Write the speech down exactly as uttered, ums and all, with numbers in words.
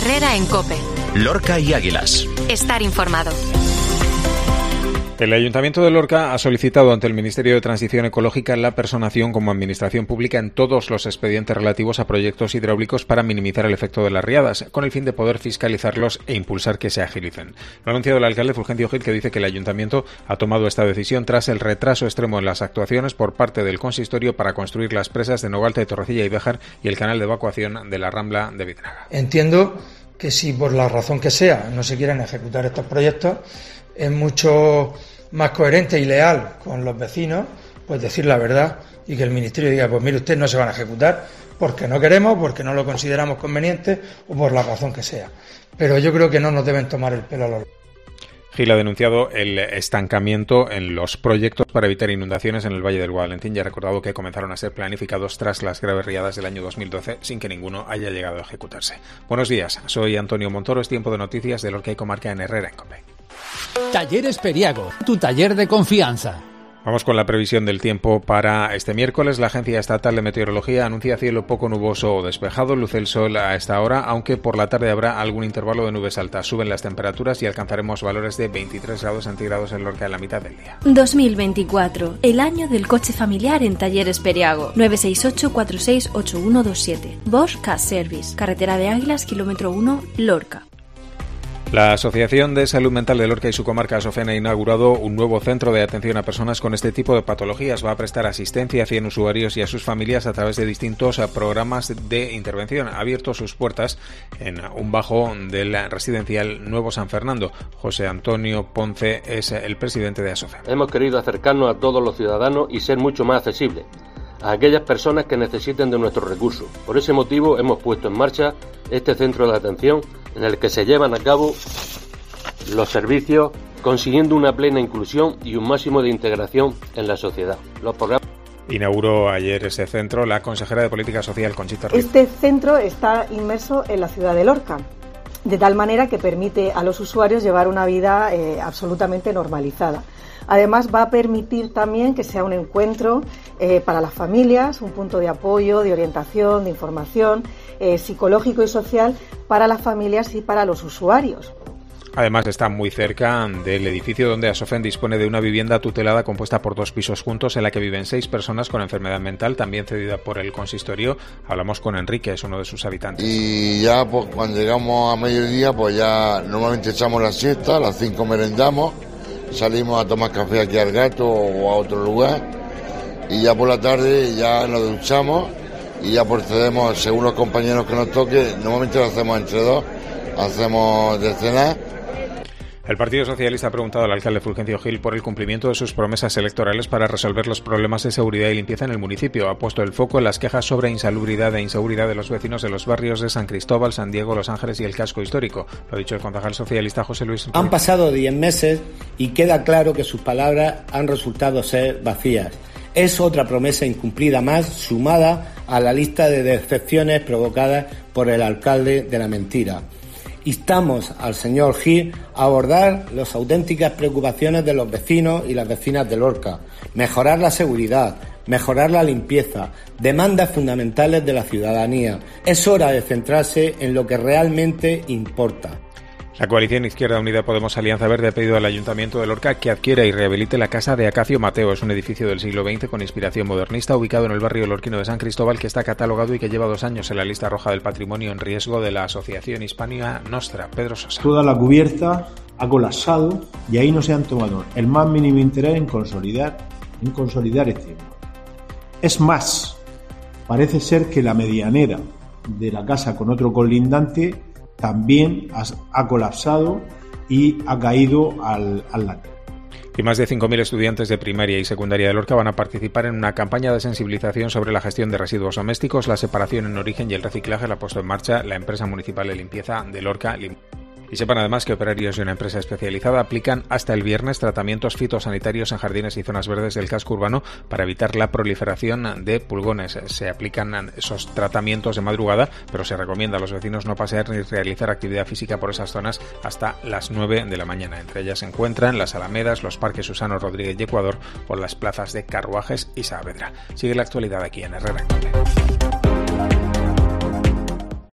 Herrera en COPE. Lorca y Águilas. Estar informado. El Ayuntamiento de Lorca ha solicitado ante el Ministerio de Transición Ecológica la personación como administración pública en todos los expedientes relativos a proyectos hidráulicos para minimizar el efecto de las riadas, con el fin de poder fiscalizarlos e impulsar que se agilicen. Lo ha anunciado el alcalde Fulgencio Gil, que dice que el Ayuntamiento ha tomado esta decisión tras el retraso extremo en las actuaciones por parte del consistorio para construir las presas de Nogalta, de Torrecilla y Béjar y el canal de evacuación de la Rambla de Bidraga. Entiendo que si por la razón que sea no se quieren ejecutar estos proyectos, es mucho más coherente y leal con los vecinos pues decir la verdad y que el Ministerio diga, pues mire usted, no se van a ejecutar porque no queremos, porque no lo consideramos conveniente o por la razón que sea. Pero yo creo que no nos deben tomar el pelo a los... Gil ha denunciado el estancamiento en los proyectos para evitar inundaciones en el Valle del Guadalentín y ha recordado que comenzaron a ser planificados tras las graves riadas del año dos mil doce sin que ninguno haya llegado a ejecutarse. Buenos días, soy Antonio Montoro, es tiempo de noticias de Lorca y Comarca en Herrera en COPE. Talleres Periago, tu taller de confianza. Vamos con la previsión del tiempo para este miércoles. La Agencia Estatal de Meteorología anuncia cielo poco nuboso o despejado. Luce el sol a esta hora, aunque por la tarde habrá algún intervalo de nubes altas. Suben las temperaturas y alcanzaremos valores de veintitrés grados centígrados en Lorca en la mitad del día. dos mil veinticuatro, el año del coche familiar en Talleres Periago. nueve seis ocho, cuatro seis ocho uno dos siete. Bosch Car Service, carretera de Águilas, kilómetro uno, Lorca. La Asociación de Salud Mental de Lorca y su comarca Asofena ha inaugurado un nuevo centro de atención a personas con este tipo de patologías. Va a prestar asistencia a cien usuarios y a sus familias a través de distintos programas de intervención. Ha abierto sus puertas en un bajo del residencial Nuevo San Fernando. José Antonio Ponce es el presidente de Asofena. Hemos querido acercarnos a todos los ciudadanos y ser mucho más accesibles a aquellas personas que necesiten de nuestros recursos. Por ese motivo hemos puesto en marcha este centro de atención en el que se llevan a cabo los servicios, consiguiendo una plena inclusión y un máximo de integración en la sociedad. Los programas... Inauguró ayer ese centro la consejera de Política Social, Conchita Ruiz. Este centro está inmerso en la ciudad de Lorca, de tal manera que permite a los usuarios llevar una vida eh, absolutamente normalizada. Además, va a permitir también que sea un encuentro eh, para las familias, un punto de apoyo, de orientación, de información eh, psicológico y social para las familias y para los usuarios. Además, está muy cerca del edificio donde Asofen dispone de una vivienda tutelada compuesta por dos pisos juntos en la que viven seis personas con enfermedad mental, también cedida por el consistorio. Hablamos con Enrique, es uno de sus habitantes. Y ya pues cuando llegamos a mediodía, pues ya normalmente echamos la siesta, a las cinco merendamos, salimos a tomar café aquí al Gato o a otro lugar y ya por la tarde ya nos duchamos y ya procedemos, según los compañeros que nos toque, normalmente lo hacemos entre dos, hacemos de cenar. El Partido Socialista ha preguntado al alcalde Fulgencio Gil por el cumplimiento de sus promesas electorales para resolver los problemas de seguridad y limpieza en el municipio. Ha puesto el foco en las quejas sobre insalubridad e inseguridad de los vecinos de los barrios de San Cristóbal, San Diego, Los Ángeles y el casco histórico. Lo ha dicho el concejal socialista José Luis. Han pasado diez meses y queda claro que sus palabras han resultado ser vacías. Es otra promesa incumplida más, sumada a la lista de decepciones provocadas por el alcalde de la mentira. Instamos al señor Gil a abordar las auténticas preocupaciones de los vecinos y las vecinas de Lorca, mejorar la seguridad, mejorar la limpieza, demandas fundamentales de la ciudadanía. Es hora de centrarse en lo que realmente importa. La coalición Izquierda Unida Podemos Alianza Verde ha pedido al Ayuntamiento de Lorca que adquiera y rehabilite la casa de Acacio Mateo. Es un edificio del siglo veinte con inspiración modernista ubicado en el barrio lorquino de San Cristóbal que está catalogado y que lleva dos años en la lista roja del patrimonio en riesgo de la Asociación Hispania Nostra. Pedro Sosa. Toda la cubierta ha colapsado y ahí no se han tomado el más mínimo interés en consolidar, en consolidar este inmueble. Es más, parece ser que la medianera de la casa con otro colindante también ha, ha colapsado y ha caído al, al lago. Y más de cinco mil estudiantes de primaria y secundaria de Lorca van a participar en una campaña de sensibilización sobre la gestión de residuos domésticos, la separación en origen y el reciclaje. La ha puesto en marcha la empresa municipal de limpieza de Lorca. Y sepan además que operarios de una empresa especializada aplican hasta el viernes tratamientos fitosanitarios en jardines y zonas verdes del casco urbano para evitar la proliferación de pulgones. Se aplican esos tratamientos de madrugada, pero se recomienda a los vecinos no pasear ni realizar actividad física por esas zonas hasta las nueve de la mañana. Entre ellas se encuentran las Alamedas, los parques Susano Rodríguez y Ecuador o las plazas de Carruajes y Saavedra. Sigue la actualidad aquí en Herrera en COPE.